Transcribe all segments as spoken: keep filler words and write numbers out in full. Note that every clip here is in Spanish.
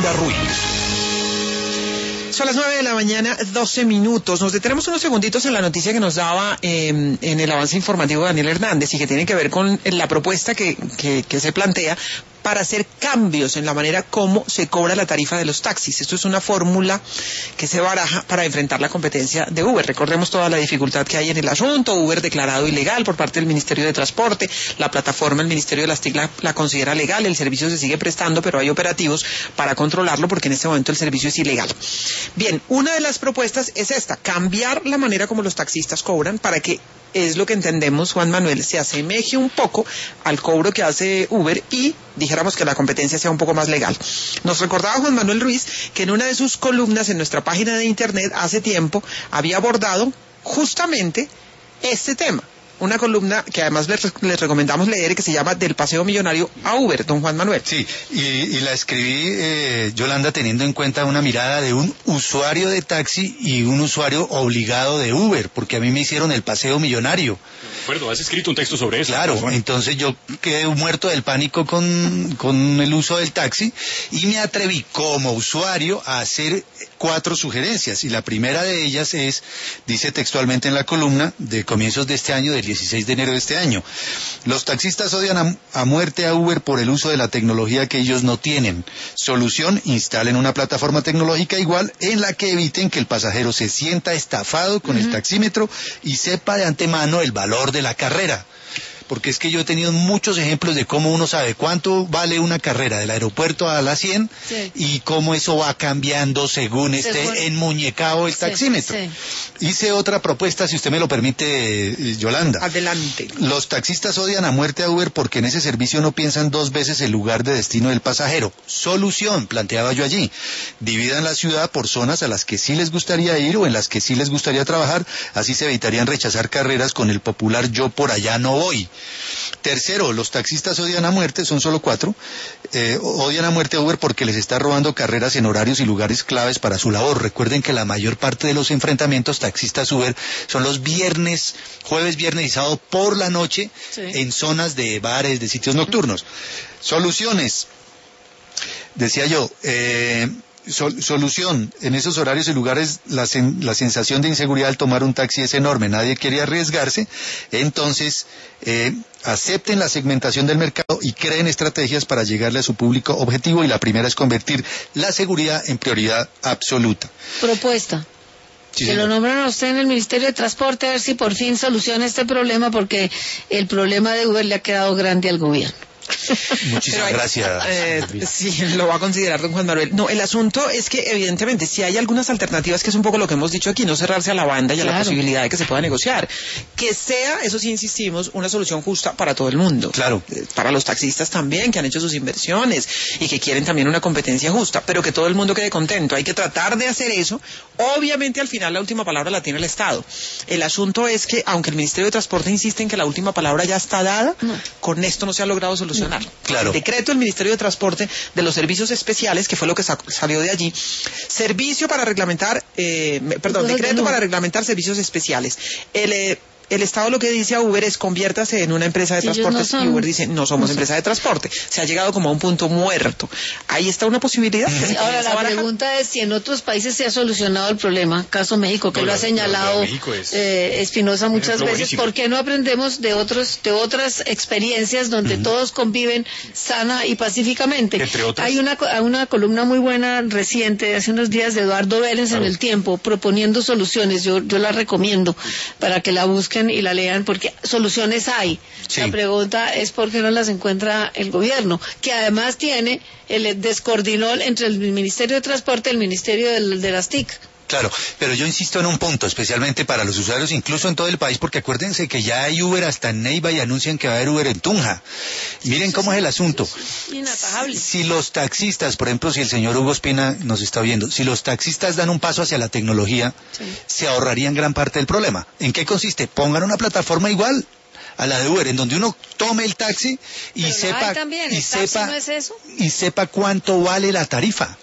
Yolanda Ruiz. Son las nueve de la mañana, doce minutos. Nos detenemos unos segunditos en la noticia que nos daba eh, en el avance informativo de Daniel Hernández y que tiene que ver con la propuesta que, que, que se plantea para hacer cambios en la manera como se cobra la tarifa de los taxis. Esto es una fórmula que se baraja para enfrentar la competencia de Uber. Recordemos toda la dificultad que hay en el asunto. Uber declarado ilegal por parte del Ministerio de Transporte. La plataforma, el Ministerio de las T I C la, la considera legal. El servicio se sigue prestando, pero hay operativos para controlarlo porque en este momento el servicio es ilegal. Bien, una de las propuestas es esta, cambiar la manera como los taxistas cobran para que, es lo que entendemos, Juan Manuel, se asemeje un poco al cobro que hace Uber y dijéramos que la competencia sea un poco más legal. Nos recordaba Juan Manuel Ruiz que en una de sus columnas en nuestra página de internet hace tiempo había abordado justamente este tema. Una columna que además les, les recomendamos leer y que se llama Del paseo millonario a Uber, don Juan Manuel. Sí, y, y la escribí, eh, Yolanda, teniendo en cuenta una mirada de un usuario de taxi y un usuario obligado de Uber, porque a mí me hicieron el paseo millonario. De acuerdo, has escrito un texto sobre eso. Claro, bueno. Entonces yo quedé muerto del pánico con, con el uso del taxi y me atreví como usuario a hacer cuatro sugerencias. Y la primera de ellas es, dice textualmente en la columna, de comienzos de este año, del dieciséis de enero de este año: los taxistas odian a, a muerte a Uber por el uso de la tecnología que ellos no tienen. Solución: instalen una plataforma tecnológica igual en la que eviten que el pasajero se sienta estafado con uh-huh. el taxímetro y sepa de antemano el valor de la carrera. Porque es que yo he tenido muchos ejemplos de cómo uno sabe cuánto vale una carrera del aeropuerto a la cien sí. y cómo eso va cambiando según, según... esté enmuñecado el sí, taxímetro. Sí. Hice otra propuesta, si usted me lo permite, Yolanda. Adelante. Los taxistas odian a muerte a Uber porque en ese servicio no piensan dos veces el lugar de destino del pasajero. Solución, planteaba yo allí: dividan la ciudad por zonas a las que sí les gustaría ir o en las que sí les gustaría trabajar, así se evitarían rechazar carreras con el popular yo por allá no voy. Tercero, los taxistas odian a muerte, son solo cuatro, eh, odian a muerte a Uber porque les está robando carreras en horarios y lugares claves para su labor. Recuerden que la mayor parte de los enfrentamientos taxistas-Uber son los viernes, jueves, viernes y sábado por la noche, sí. en zonas de bares, de sitios nocturnos. Soluciones, decía yo, eh... Sol, solución: en esos horarios y lugares la, sen, la sensación de inseguridad al tomar un taxi es enorme, nadie quiere arriesgarse, entonces eh, acepten la segmentación del mercado y creen estrategias para llegarle a su público objetivo, y la primera es convertir la seguridad en prioridad absoluta. Propuesta. Sí, que lo nombran a usted en el Ministerio de Transporte, a ver si por fin soluciona este problema, porque el problema de Uber le ha quedado grande al gobierno. Muchísimas hay, gracias. Eh, sí, lo va a considerar don Juan Manuel. No, el asunto es que evidentemente si hay algunas alternativas, que es un poco lo que hemos dicho aquí, no cerrarse a la banda y claro. a la posibilidad de que se pueda negociar. Que sea, eso sí insistimos, una solución justa para todo el mundo. Claro. Eh, para los taxistas también, que han hecho sus inversiones y que quieren también una competencia justa, pero que todo el mundo quede contento. Hay que tratar de hacer eso. Obviamente al final la última palabra la tiene el Estado. El asunto es que, aunque el Ministerio de Transporte insiste en que la última palabra ya está dada, no. con esto no se ha logrado solucionar. Claro. El decreto del Ministerio de Transporte de los servicios especiales, que fue lo que sa salió de allí, servicio para reglamentar, eh, perdón, decreto para reglamentar servicios especiales. El eh, El Estado lo que dice a Uber es: conviértase en una empresa de si transportes, no son, y Uber dice: no somos no empresa de transporte. Se ha llegado como a un punto muerto. Ahí está una posibilidad. Que se Ahora la barajar. pregunta es si en otros países se ha solucionado el problema. Caso México, que no, lo ha señalado es, eh, Espinosa muchas veces. Buenísimo. ¿Por qué no aprendemos de otros de otras experiencias donde uh-huh. todos conviven sana y pacíficamente? Entre otras. Hay una una columna muy buena reciente, hace unos días, de Eduardo Vélez claro. en El Tiempo, proponiendo soluciones. Yo yo la recomiendo para que la busquen y la lean, porque soluciones hay. Sí. La pregunta es por qué no las encuentra el gobierno, que además tiene el descoordinol entre el Ministerio de Transporte y el Ministerio de, de las T I C. Claro, pero yo insisto en un punto, especialmente para los usuarios, incluso en todo el país, porque acuérdense que ya hay Uber hasta en Neiva y anuncian que va a haber Uber en Tunja. Miren cómo es el asunto. Inatajable. Si los taxistas, por ejemplo, si el señor Hugo Espina nos está viendo, si los taxistas dan un paso hacia la tecnología, sí. se ahorrarían gran parte del problema. ¿En qué consiste? Pongan una plataforma igual a la de Uber, en donde uno tome el taxi y pero sepa también, y ¿el sepa taxi no es eso? y sepa cuánto vale la tarifa.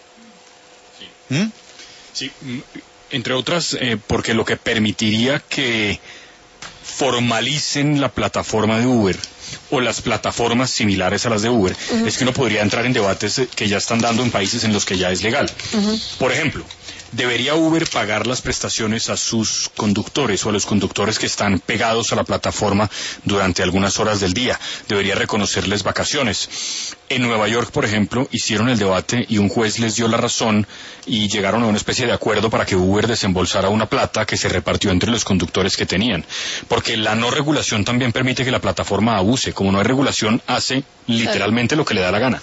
Sí. ¿Mm? Sí, entre otras, eh, porque lo que permitiría que formalicen la plataforma de Uber o las plataformas similares a las de Uber, uh-huh. es que uno podría entrar en debates que ya están dando en países en los que ya es legal. Uh-huh. Por ejemplo, ¿debería Uber pagar las prestaciones a sus conductores o a los conductores que están pegados a la plataforma durante algunas horas del día? ¿Debería reconocerles vacaciones? En Nueva York, por ejemplo, hicieron el debate y un juez les dio la razón y llegaron a una especie de acuerdo para que Uber desembolsara una plata que se repartió entre los conductores que tenían. Porque la no regulación también permite que la plataforma abuse. Como no hay regulación, hace literalmente lo que le da la gana.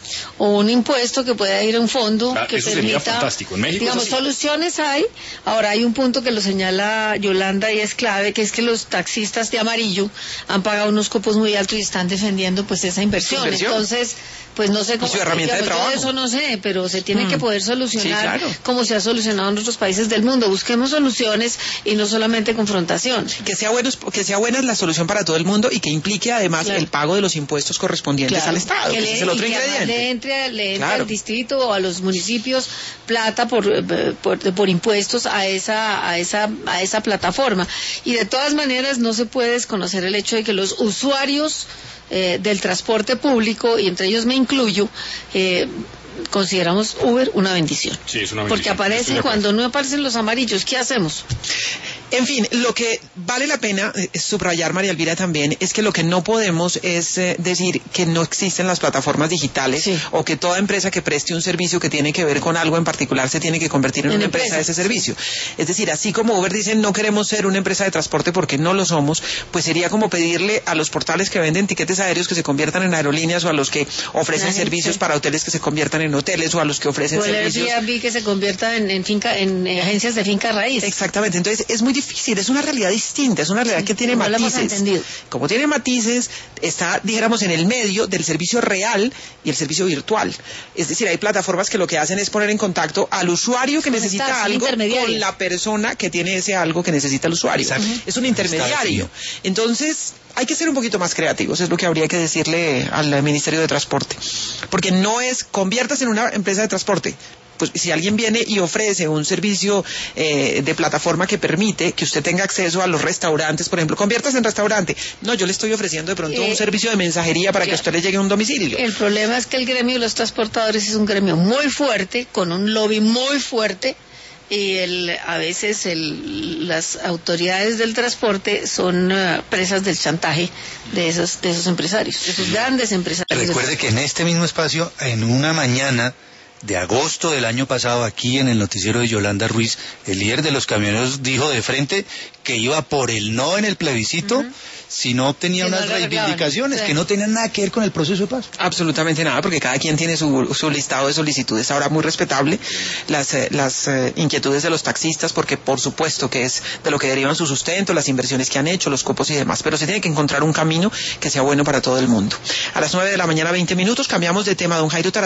O un impuesto que pueda ir a un fondo claro, que eso permita, sería fantástico. En México digamos, soluciones hay. Ahora hay un punto que lo señala Yolanda y es clave, que es que los taxistas de amarillo han pagado unos cupos muy altos y están defendiendo pues esa inversión. ¿Inversión? Entonces, pues no sé cómo, su herramienta digamos, de trabajo. Yo eso no sé, pero se tiene mm. que poder solucionar, sí, claro, como se ha solucionado en otros países del mundo. Busquemos soluciones y no solamente confrontación. Que sea buenos, que sea buena la solución para todo el mundo y que implique además claro. el pago de los impuestos correspondientes claro. al Estado, que, que le, es el otro ingrediente. Le entre, le entre claro. al distrito o a los municipios plata por, por, por impuestos a esa, a esa, a esa plataforma. Y de todas maneras no se puede desconocer el hecho de que los usuarios Eh, del transporte público, y entre ellos me incluyo, eh, consideramos Uber una bendición. Sí, es una bendición. Porque aparecen cuando no aparecen los amarillos, ¿qué hacemos? En fin, lo que vale la pena eh, subrayar, María Elvira, también es que lo que no podemos es eh, decir que no existen las plataformas digitales sí. o que toda empresa que preste un servicio que tiene que ver con algo en particular se tiene que convertir en, en una empresa, empresa de ese servicio. Es decir, así como Uber dice no queremos ser una empresa de transporte porque no lo somos, pues sería como pedirle a los portales que venden tiquetes aéreos que se conviertan en aerolíneas, o a los que ofrecen Ay, servicios sí. para hoteles que se conviertan en hoteles, o a los que ofrecen o servicios... O el Airbnb que se convierta en, en, finca, en eh, agencias de finca raíz. Exactamente, entonces es muy difícil. Difícil, es una realidad distinta, es una realidad sí, que tiene no matices. Como tiene matices, está, dijéramos, en el medio del servicio real y el servicio virtual. Es decir, hay plataformas que lo que hacen es poner en contacto al usuario que necesita algo con la persona que tiene ese algo que necesita el usuario. Uh-huh. Es un intermediario. Entonces, hay que ser un poquito más creativos, es lo que habría que decirle al Ministerio de Transporte. Porque no es, conviértase en una empresa de transporte. Pues si alguien viene y ofrece un servicio eh, de plataforma que permite que usted tenga acceso a los restaurantes, por ejemplo, conviértase en restaurante. No, yo le estoy ofreciendo de pronto eh, un servicio de mensajería para claro. que a usted le llegue a un domicilio. El problema es que el gremio de los transportadores es un gremio muy fuerte, con un lobby muy fuerte, y el, a veces el, las autoridades del transporte son uh, presas del chantaje de esos, de esos empresarios, de esos grandes empresarios. Recuerde que en este mismo espacio, en una mañana de agosto del año pasado, aquí en el noticiero de Yolanda Ruiz, el líder de los camioneros dijo de frente que iba por el no en el plebiscito uh-huh. si no obtenía si unas no reivindicaciones sí. que no tenían nada que ver con el proceso de paz. Absolutamente nada, porque cada quien tiene su, su listado de solicitudes. Ahora, muy respetable las, eh, las eh, inquietudes de los taxistas, porque por supuesto que es de lo que derivan su sustento, las inversiones que han hecho, los cupos y demás, pero se tiene que encontrar un camino que sea bueno para todo el mundo. A las nueve de la mañana, veinte minutos, cambiamos de tema. Don Jairo Tarazona